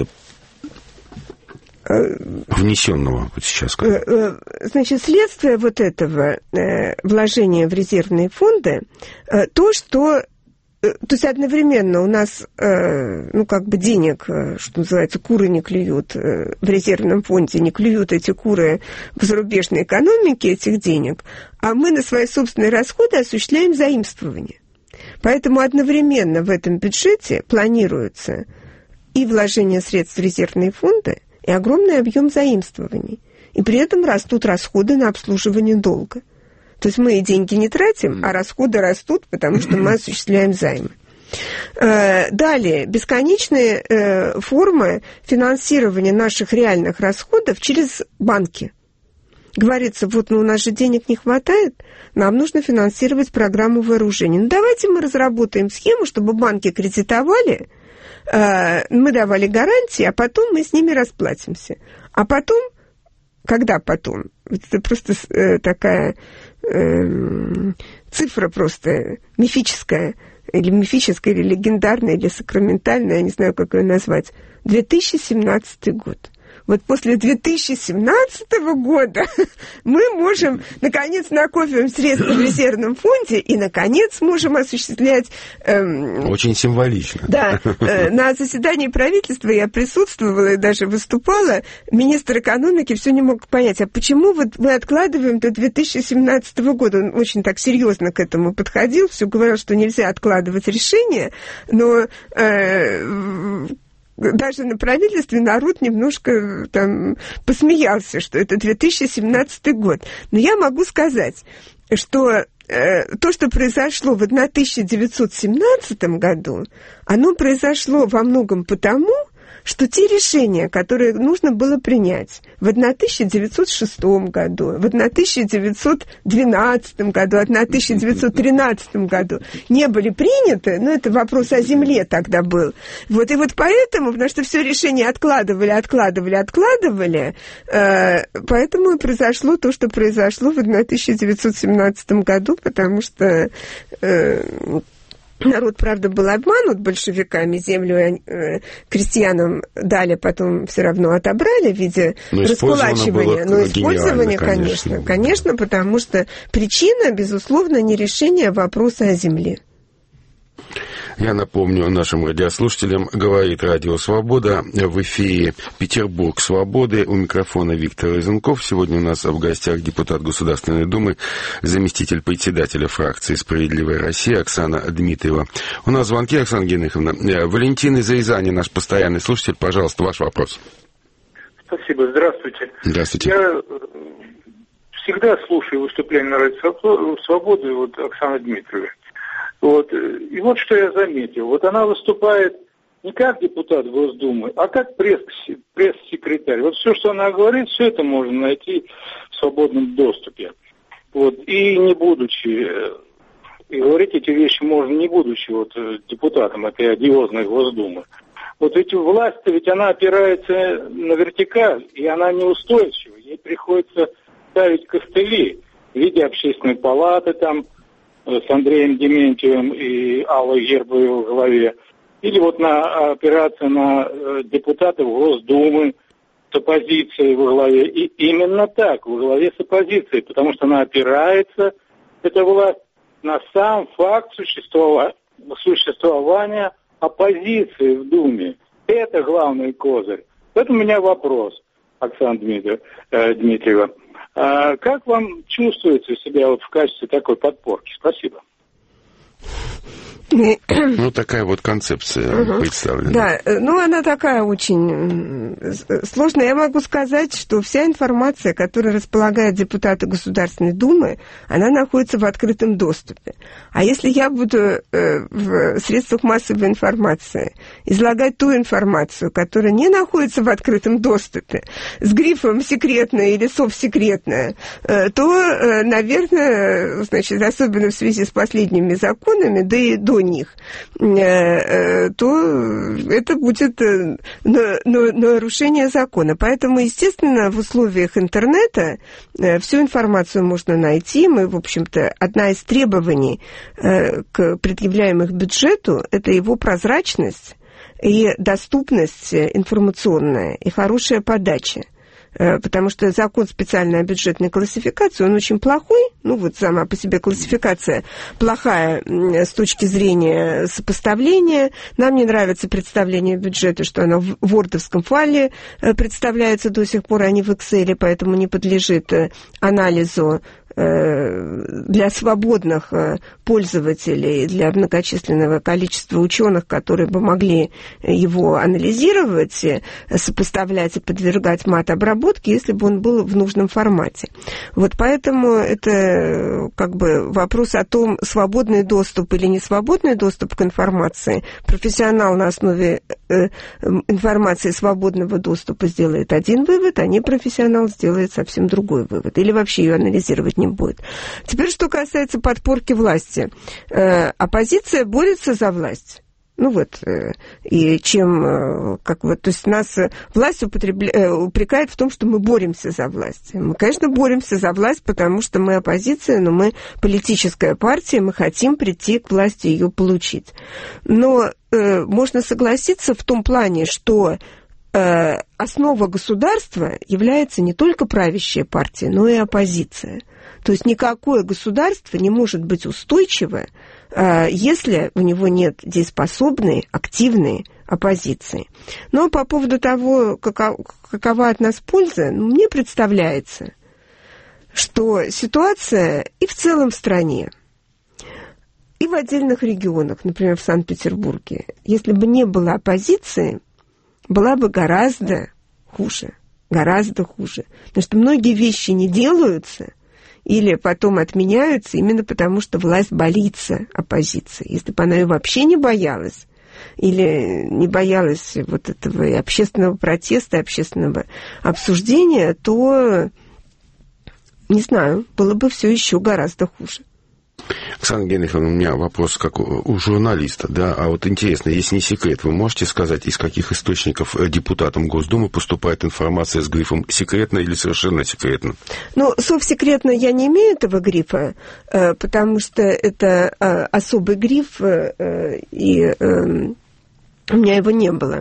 Внесенного вот сейчас. Значит, следствие вот этого вложения в резервные фонды, то, что... То есть одновременно у нас, денег, что называется, куры не клюют в резервном фонде, не клюют эти куры в зарубежной экономике этих денег, а мы на свои собственные расходы осуществляем заимствование. Поэтому одновременно в этом бюджете планируется и вложение средств в резервные фонды, и огромный объем заимствований. и при этом растут расходы на обслуживание долга. То есть мы и деньги не тратим, а расходы растут, потому что мы осуществляем займы. Далее, бесконечные формы финансирования наших реальных расходов через банки. Говорится, вот, у нас же денег не хватает, нам нужно финансировать программу вооружений. Давайте мы разработаем схему, чтобы банки кредитовали, мы давали гарантии, а потом мы с ними расплатимся. А потом, когда потом? Это просто такая цифра просто мифическая, или легендарная, или сакраментальная, я не знаю, как ее назвать. 2017 год. Вот после 2017 года мы можем, наконец, накопим средства в резервном фонде и, наконец, можем осуществлять... Очень символично. Да. На заседании правительства я присутствовала и даже выступала. Министр экономики все не мог понять, а почему вот мы откладываем до 2017 года? Он очень так серьезно к этому подходил, все говорил, что нельзя откладывать решение, но... Даже на правительстве народ немножко там посмеялся, что это 2017 год. Но я могу сказать, что то, что произошло в 1917 году, оно произошло во многом потому, что те решения, которые нужно было принять в 1906 году, в 1912 году, в 1913 году, не были приняты, это вопрос о земле тогда был. Вот, и вот поэтому, потому что все решения откладывали, поэтому и произошло то, что произошло в 1917 году, потому что... Народ, правда, был обманут большевиками, землю крестьянам дали, потом все равно отобрали в виде раскулачивания. Но использование, конечно, потому что причина, безусловно, не решение вопроса о земле. Я напомню нашим радиослушателям, говорит Радио Свобода, в эфире Петербург Свободы, у микрофона Виктор Розенков. Сегодня у нас в гостях депутат Государственной Думы, заместитель председателя фракции «Справедливая Россия» Оксана Дмитриева. У нас звонки, Оксана Генриховна. Валентин из Рязани, наш постоянный слушатель, пожалуйста, ваш вопрос. Спасибо, здравствуйте. Здравствуйте. Я всегда слушаю выступления на Радио Свободы Оксаны Дмитриевой. И вот что я заметил. Она выступает не как депутат Госдумы, а как пресс-секретарь. Все, что она говорит, все это можно найти в свободном доступе. И не будучи, и говорить эти вещи можно, не будучи депутатом этой одиозной Госдумы. Ведь власть, она опирается на вертикаль, и она неустойчива. Ей приходится ставить костыли в виде общественной палаты с Андреем Дементьевым и Аллой Гербовой в главе, или опираться на депутатов Госдумы с оппозицией во главе. И именно так, во главе с оппозицией, потому что она опирается, эта власть, на сам факт существования оппозиции в Думе. Это главный козырь. Поэтому у меня вопрос, Оксана Дмитриева. Как вам чувствуете себя в качестве такой подпорки? Спасибо. Такая концепция представлена. Да, она такая очень сложная. Я могу сказать, что вся информация, которой располагают депутаты Государственной Думы, она находится в открытом доступе. А если я буду в средствах массовой информации излагать ту информацию, которая не находится в открытом доступе, с грифом «секретная» или «совсекретная», то, наверное, особенно в связи с последними законами, да и до них, то это будет нарушение закона. Поэтому, естественно, в условиях интернета всю информацию можно найти. Мы, в общем-то, одна из требований к предъявляемых бюджету – это его прозрачность и доступность информационная, и хорошая подача. Потому что закон специальной бюджетной классификации, он очень плохой, сама по себе классификация плохая с точки зрения сопоставления. Нам не нравится представление бюджета, что оно в вордовском файле представляется до сих пор, а не в Excel, поэтому не подлежит анализу для свободных пользователей, для многочисленного количества ученых, которые бы могли его анализировать, сопоставлять и подвергать мат-обработке, если бы он был в нужном формате. Вот поэтому это как бы вопрос о том, свободный доступ или не свободный доступ к информации. Профессионал на основе информации свободного доступа сделает один вывод, а непрофессионал сделает совсем другой вывод. Или вообще ее анализировать не будет. Теперь, что касается подпорки власти. Оппозиция борется за власть. Ну вот, и чем, как вот, то есть нас власть упрекает в том, что мы боремся за власть. Мы, конечно, боремся за власть, потому что мы оппозиция, но мы политическая партия, мы хотим прийти к власти и ее получить. Но можно согласиться в том плане, что основа государства является не только правящая партия, но и оппозиция. То есть никакое государство не может быть устойчивое, если у него нет дееспособной, активной оппозиции. Но по поводу того, какова от нас польза, мне представляется, что ситуация и в целом в стране, и в отдельных регионах, например, в Санкт-Петербурге, если бы не было оппозиции, была бы гораздо хуже. Гораздо хуже. Потому что многие вещи не делаются или потом отменяются именно потому, что власть боится оппозиции. Если бы она ее вообще не боялась, или не боялась вот этого и общественного протеста, и общественного обсуждения, то, не знаю, было бы все еще гораздо хуже. Оксана Генриховна, у меня вопрос как у журналиста, да, а вот интересно, если не секрет, вы можете сказать, из каких источников депутатам Госдумы поступает информация с грифом «секретно» или «совершенно секретно»? Ну, совсекретно я не имею этого грифа, потому что это особый гриф, и у меня его не было.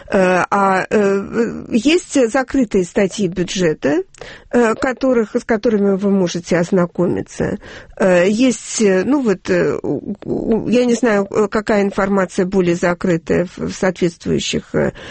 Есть закрытые статьи бюджета, с которыми вы можете ознакомиться. Есть, ну вот, я не знаю, какая информация более закрытая в соответствующих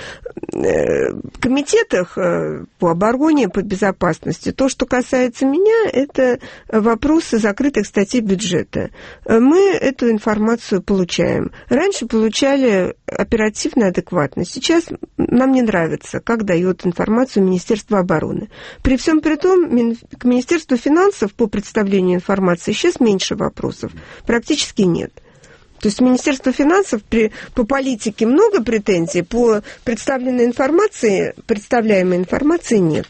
комитетах по обороне, по безопасности. То, что касается меня, это вопросы закрытых статей бюджета. Мы эту информацию получаем. Раньше получали оперативно, адекватно. Сейчас нам не нравится, как дает информацию Министерство обороны. При всем при том, к Министерству финансов по представлению информации сейчас меньше вопросов. Практически нет. То есть Министерство финансов по политике много претензий, по представленной информации, представляемой информации нет.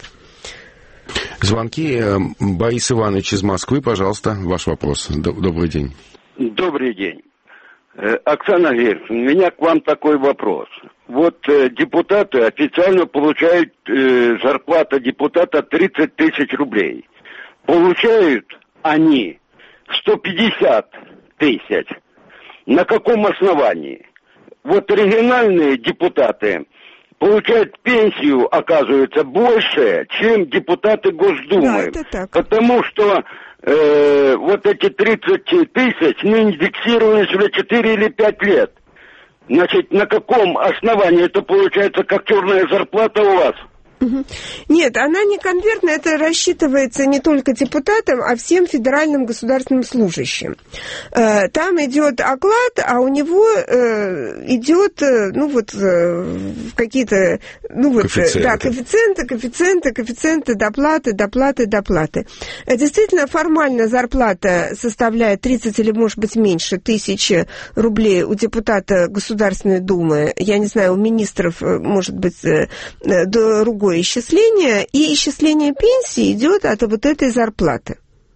Звонки. Борис Иванович из Москвы, пожалуйста, ваш вопрос. Добрый день. Добрый день. Оксана Германовна, у меня к вам такой вопрос. Вот депутаты официально получают, зарплата депутата 30 тысяч рублей. Получают они 150 тысяч. На каком основании? Вот региональные депутаты получают пенсию, оказывается, больше, чем депутаты Госдумы. Да, это так. Потому что вот эти 30 тысяч не индексировались уже 4 или 5 лет. Значит, на каком основании это получается как черная зарплата у вас? Нет, она не конвертная, это рассчитывается не только депутатам, а всем федеральным государственным служащим. Там идет оклад, а у него идет, ну вот, какие-то, ну вот, коэффициенты, доплаты. Действительно, формально зарплата составляет 30 или, может быть, меньше тысяч рублей у депутата Государственной Думы. Я не знаю, у министров, может быть, другое исчисление, и исчисление пенсии идет от вот этой зарплаты.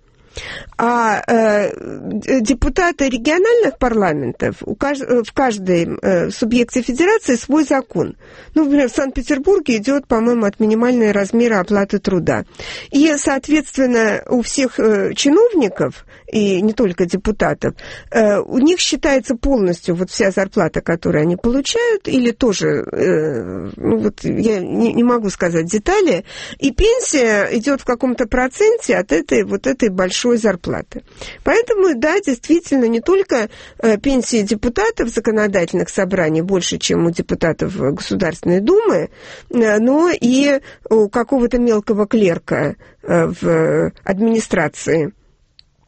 А депутаты региональных парламентов, в каждом субъекте федерации свой закон. Ну, например, в Санкт-Петербурге идет, по-моему, от минимального размера оплаты труда. И, соответственно, у всех чиновников, и не только депутатов, у них считается полностью вот вся зарплата, которую они получают, или тоже, ну вот я не могу сказать детали, и пенсия идет в каком-то проценте от этой большой зарплаты. Поэтому, да, действительно, не только пенсии депутатов законодательных собраний больше, чем у депутатов Государственной Думы, но и у какого-то мелкого клерка в администрации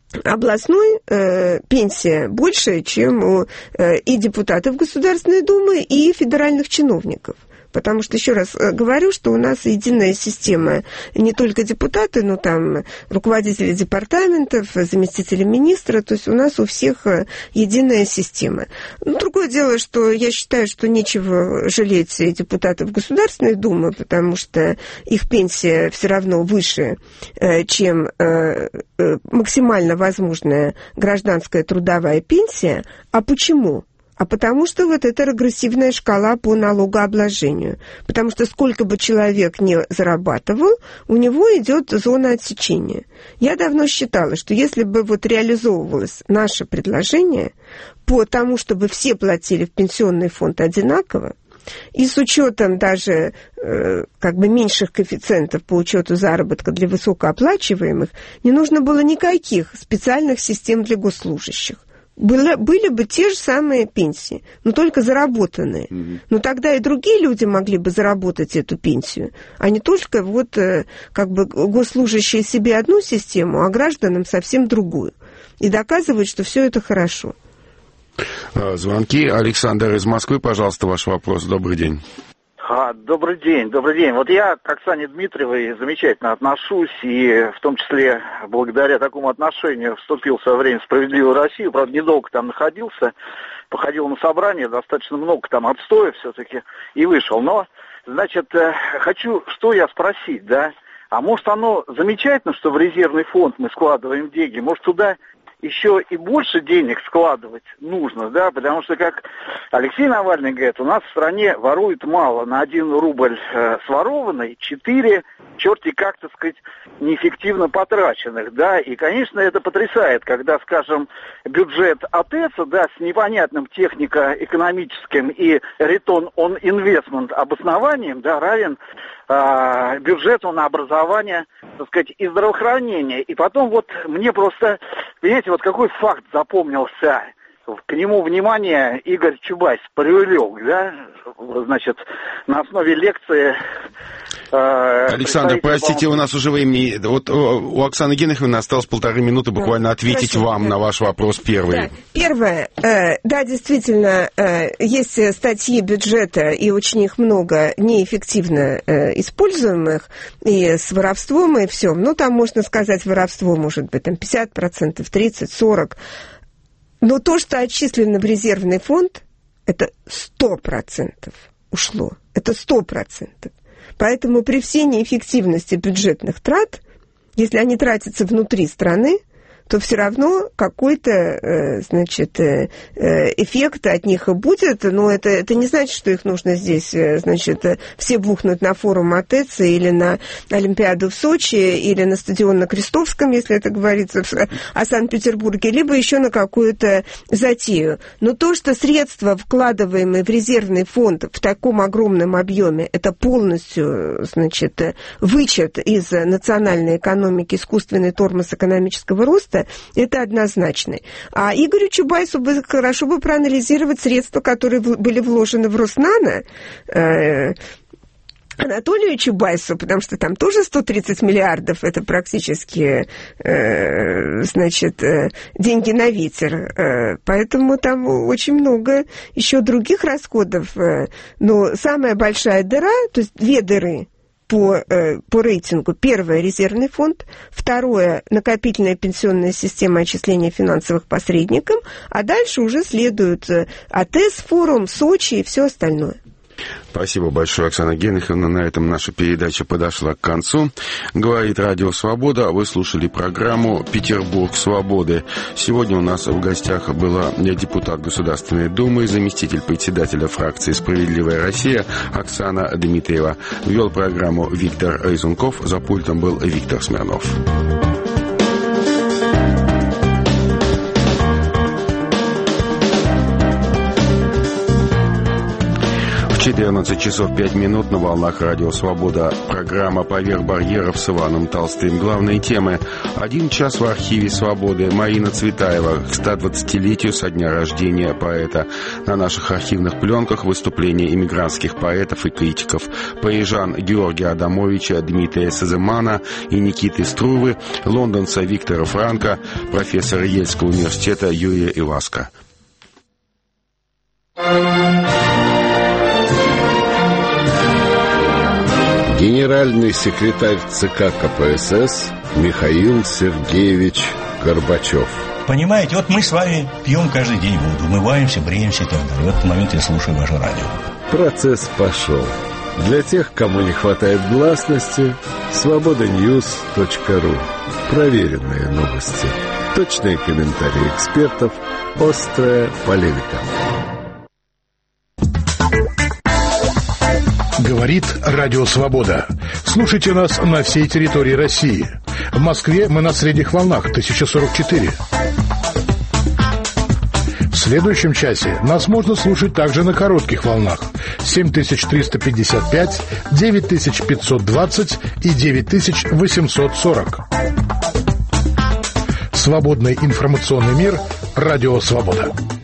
областной пенсия больше, чем у и депутатов Государственной Думы, и федеральных чиновников. Потому что, еще раз говорю, что у нас единая система, не только депутаты, но там руководители департаментов, заместители министра, то есть у нас у всех единая система. Но другое дело, что я считаю, что нечего жалеть депутатов Государственной Думы, потому что их пенсия все равно выше, чем максимально возможная гражданская трудовая пенсия. А почему? А потому что вот это регрессивная шкала по налогообложению. Потому что сколько бы человек не зарабатывал, у него идет зона отсечения. Я давно считала, что если бы вот реализовывалось наше предложение по тому, чтобы все платили в пенсионный фонд одинаково, и с учетом даже как бы меньших коэффициентов по учету заработка для высокооплачиваемых, не нужно было никаких специальных систем для госслужащих. Были бы те же самые пенсии, но только заработанные. Но тогда и другие люди могли бы заработать эту пенсию, а не только вот как бы госслужащие себе одну систему, а гражданам совсем другую. И доказывают, что все это хорошо. Звонки. Александр из Москвы, пожалуйста, ваш вопрос. Добрый день. Добрый день, добрый день. Вот я к Оксане Дмитриевой замечательно отношусь, и в том числе благодаря такому отношению вступил в свое время в «Справедливую Россию». Правда, недолго там находился, походил на собрание, достаточно много там отстоя все-таки, и вышел. Но, значит, хочу, что я спросить, да? А может, оно замечательно, что в резервный фонд мы складываем деньги? Может, туда еще и больше денег складывать нужно, да, потому что, как Алексей Навальный говорит, у нас в стране воруют мало, на 1 рубль сворованный, 4, черти как, так сказать, неэффективно потраченных, да, и, конечно, это потрясает, когда, скажем, бюджет АТЭСа, да, с непонятным технико-экономическим и return on investment обоснованием, да, равен бюджету на образование, так сказать, и здравоохранение. И потом вот мне просто, понимаете, вот какой факт запомнился, к нему внимание Игорь Чубайс привлек, да, значит, на основе лекции... Александр, простите, у нас уже времени... Вот у Оксаны Генриховны осталось 1,5 минуты буквально ответить вам на ваш вопрос первый. Да. Первое. Да, действительно, есть статьи бюджета, и очень их много неэффективно используемых, и с воровством, и все. Ну, там можно сказать, воровство может быть там 50%, 30%, 40%. Но то, что отчислено в резервный фонд, это 100% ушло. Это 100%. Поэтому при всей неэффективности бюджетных трат, если они тратятся внутри страны, то все равно какой-то, значит, эффект от них и будет, но это не значит, что их нужно здесь, значит, все бухнуть на форум АТЭЦ или на Олимпиаду в Сочи, или на стадион на Крестовском, если это говорится о Санкт-Петербурге, либо еще на какую-то затею. Но то, что средства, вкладываемые в резервный фонд в таком огромном объеме, это полностью, значит, вычет из национальной экономики, искусственный тормоз экономического роста, это однозначно. А Игорю Чубайсу хорошо бы проанализировать средства, которые были вложены в Роснано, Анатолию Чубайсу, потому что там тоже 130 миллиардов, это практически, значит, деньги на ветер. Поэтому там очень много еще других расходов. Но самая большая дыра, то есть 2 дыры, по рейтингу. Первое – резервный фонд. Второе – накопительная пенсионная система отчисления финансовых посредников. А дальше уже следуют АТЭС, форум, Сочи и все остальное. Спасибо большое, Оксана Генриховна. На этом наша передача подошла к концу. Говорит Радио Свобода. Вы слушали программу «Петербург свободы». Сегодня у нас в гостях была депутат Государственной Думы, заместитель председателя фракции «Справедливая Россия» Оксана Дмитриева. Вел программу Виктор Резунков. За пультом был Виктор Смирнов. В 14 часов 5 минут на волнах Радио Свобода. Программа «Поверх барьеров» с Иваном Толстым. Главные темы. 1 час в архиве Свободы. Марина Цветаева к 120-летию со дня рождения поэта. На наших архивных пленках выступления иммигрантских поэтов и критиков. Парижан Георгия Адамовича, Дмитрия Сазымана и Никиты Струвы, лондонца Виктора Франка, профессора Ельского университета Юрия Иваска. Генеральный секретарь ЦК КПСС Михаил Сергеевич Горбачев. Понимаете, вот мы с вами пьем каждый день воду, умываемся, бреемся и так далее. В этот момент я слушаю ваше радио. Процесс пошел. Для тех, кому не хватает гласности, svobodanews.ru. Проверенные новости, точные комментарии экспертов, острая полемика. Говорит Радио Свобода. Слушайте нас на всей территории России. В Москве мы на средних волнах 1044. В следующем часе нас можно слушать также на коротких волнах 7355, 9520 и 9840. Свободный информационный мир. Радио Свобода.